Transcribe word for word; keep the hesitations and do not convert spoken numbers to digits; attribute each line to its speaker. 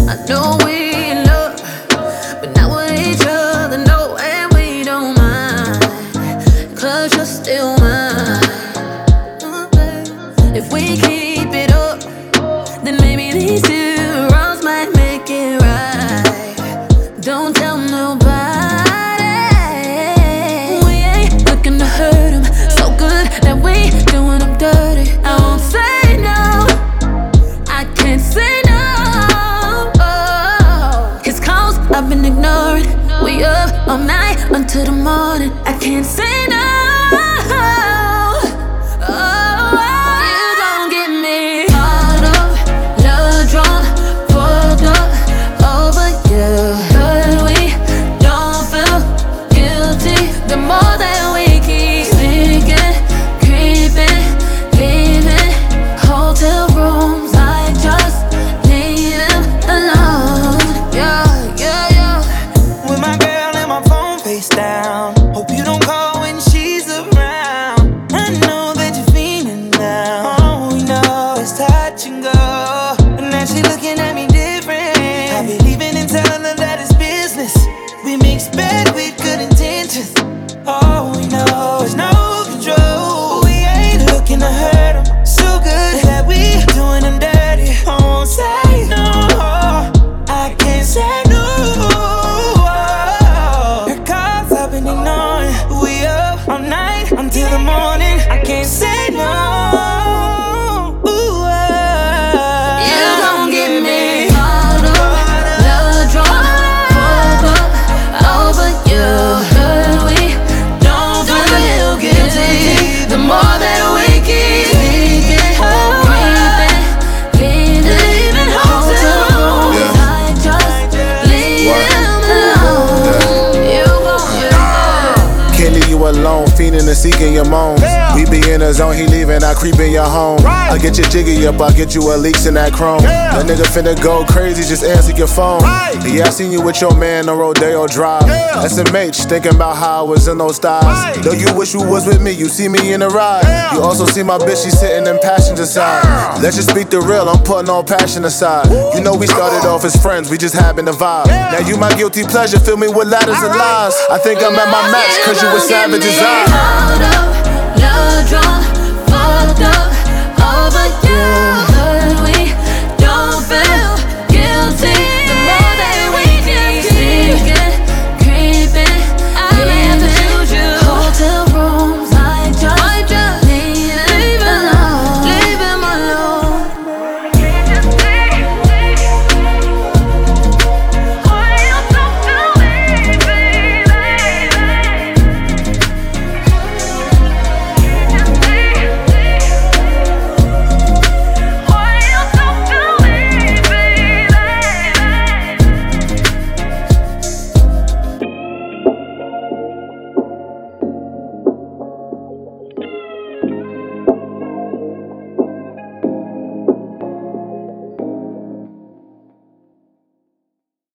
Speaker 1: I know we in love, but not with each other, no, and we don't mind, cause you're still mine. If we keep it up, then maybe these two wrongs might make it right. Don't tell nobody. We ain't looking to hurt him, so good that we doing him dirty. I won't say no, I can't say no. Oh, his calls I've been ignoring. We up all night until the morning. I can't say no.
Speaker 2: Down. Hope you don't call when she's around. I know that you're feeling now. All we know is touch and go. And now she looking at me different. I be leaving and telling her that it's business. We mix bad with good intentions. All we know is no control. We ain't looking to hurt them. So good that we doing them dirty. I won't say no, I can't say no. We up all night until the morning. I can't say no. Ooh, uh,
Speaker 1: you gon' get me caught up, love drunk, fuck up over you. But we don't feel guilty. The more that we keep thinking, creeping, leaving hotel rooms, I just leave them alone. You gon' get me.
Speaker 3: Can't leave you alone, fiending and seeking your moans.
Speaker 4: Yeah.
Speaker 3: We be in the zone, he leaving, I creep in your home.
Speaker 4: Right.
Speaker 3: I get your jiggy up, I get you a leaks in that chrome.
Speaker 4: Yeah.
Speaker 3: That nigga finna go crazy, just answer your phone.
Speaker 4: Right.
Speaker 3: Yeah, I seen you with your man on Rodeo Drive.
Speaker 4: Yeah.
Speaker 3: S M H, thinking about how I was in those styles.
Speaker 4: Right.
Speaker 3: Though you wish you was with me, you see me in the ride.
Speaker 4: Yeah.
Speaker 3: You also see my bitch, she sitting in passenger side.
Speaker 4: Yeah.
Speaker 3: Let's just speak the real, I'm putting all passion aside.
Speaker 4: Woo.
Speaker 3: You know we started off as friends, we just happened to vibe.
Speaker 4: Yeah.
Speaker 3: Now you my guilty pleasure, fill me with ladders and
Speaker 4: All right.
Speaker 3: lies. I think I'm at my max, cause you a savage as I.
Speaker 1: Caught up, love drunk.